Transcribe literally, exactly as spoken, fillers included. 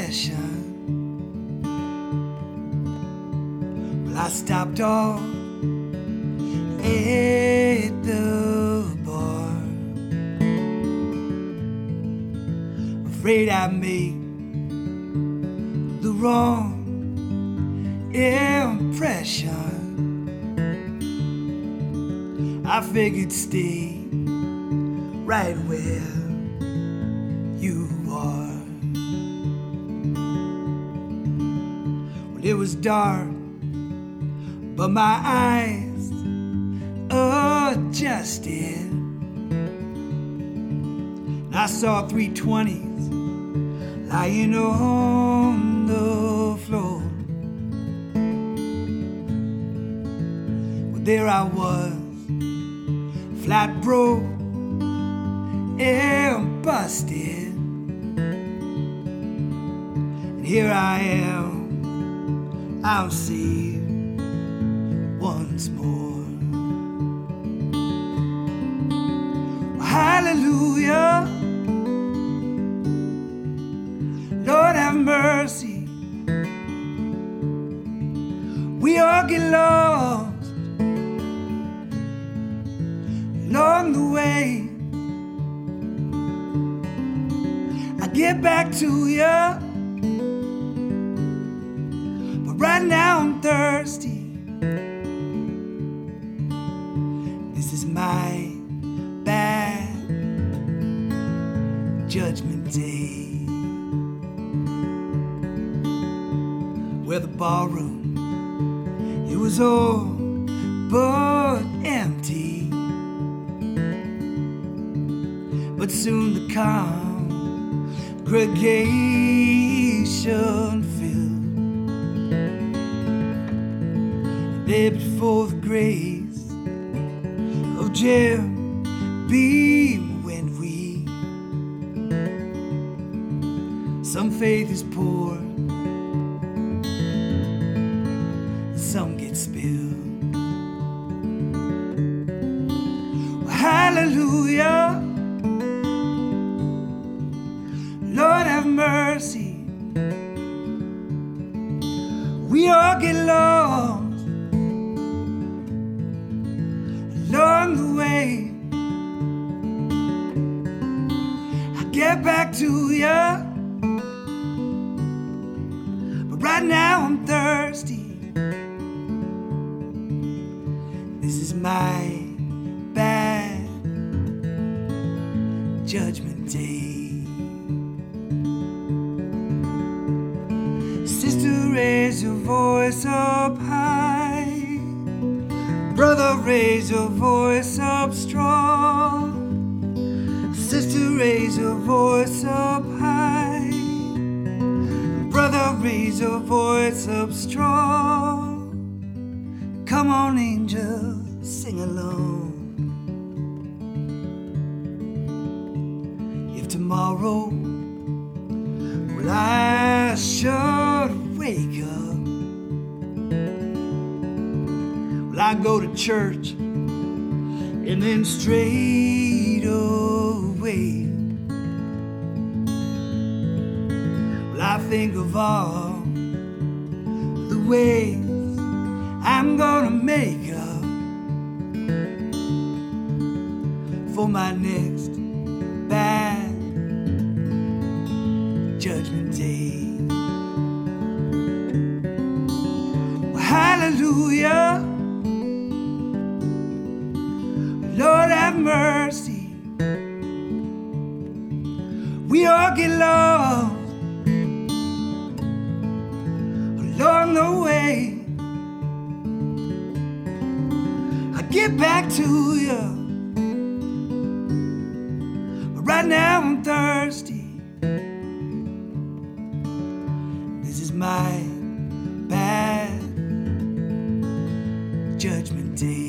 impression. Well, I stopped off at the bar, afraid I made the wrong impression. I figured stay right where you are. Well, it was dark, but my eyes adjusted. I saw three twenties lying on the floor. Well, there I was, flat broke and busted. And here I am, I'm saved once more. Hallelujah, Lord have mercy. We all get lost along the way. I get back to you, but right now I'm thirsty. This is my bad judgment day, where the ballroom, it was all but empty. But soon the congregation filled, and there before the grace of Jim Beam went we. Some faith is poured, some get spilled. Well, hallelujah, Lord have mercy. We all get lost along the way. I get back to you, but right now I'm thirsty. This is my bad judgment day. Sister, raise your voice up high. Brother, raise your voice up strong. Sister, raise your voice up high. Brother, raise your voice up strong. Come on, angels, sing along. If tomorrow, well, I should wake up, well, I go to church and then straight away, well, I think of all the ways I'm gonna make up for my next bad judgment day. Well, hallelujah, Lord have mercy. We all get lost along the way. I get back to you, but right now I'm thirsty. This is my bad judgment day.